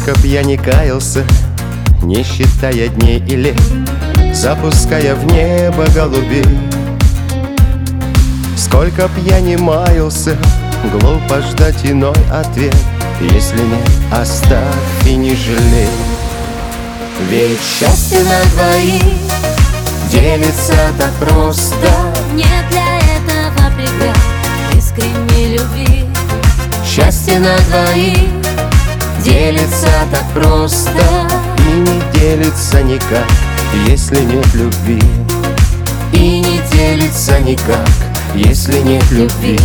Сколько б я ни каялся, не считая дней и лет, запуская в небо голубей. Сколько б я ни маялся, глупо ждать иной ответ. Если нет, оставь и не жалей. Ведь счастье на двоих делится так просто. Нет для этого преград искренней любви. Счастье на двоих делится так просто. И не делится никак, если нет любви. И не делится никак, если нет любви.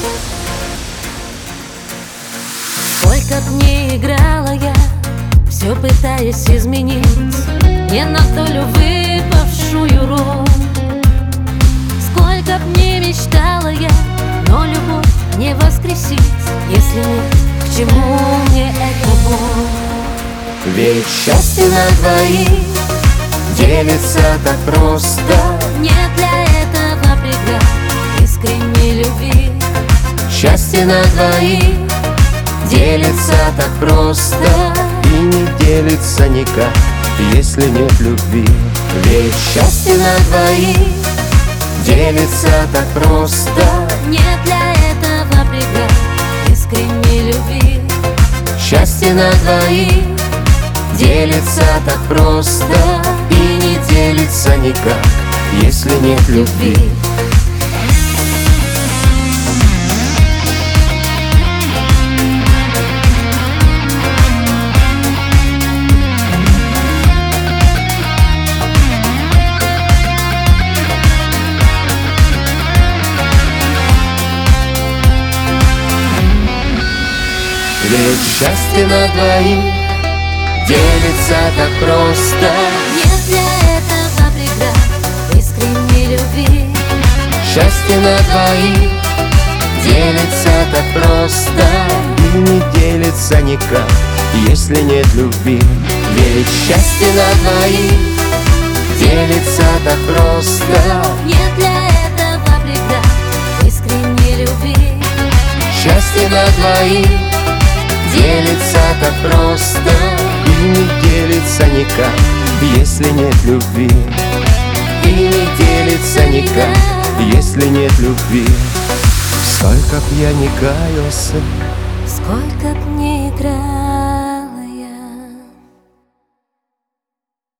Сколько б ни играла я, все пытаясь изменить не на долю выпавшую роль. Сколько б ни мечтала я, но любовь не воскресить. Если нет, к чему мне эта боль? Ведь счастье на двоих делится так просто. Нет для этого преград искренней любви. Счастье на двоих делится так просто. И не делится никак, если нет любви. Ведь счастье на двоих делится так просто. Нет для этого преград искренней любви. Счастье на двоих делится так просто. И не делится никак, если нет любви. Ведь счастье на двоих делится так просто. Нет для этого преград искренней любви. Счастье на двоих делится так просто. И не делится никак, если нет любви. Ведь счастье на двоих делится так просто. Нет для этого преград искренней любви. Счастье на двоих делится так просто. И не делится никак, если нет любви. И не делится никак, если нет любви. Сколько б я ни каялся, Сколько б ни играл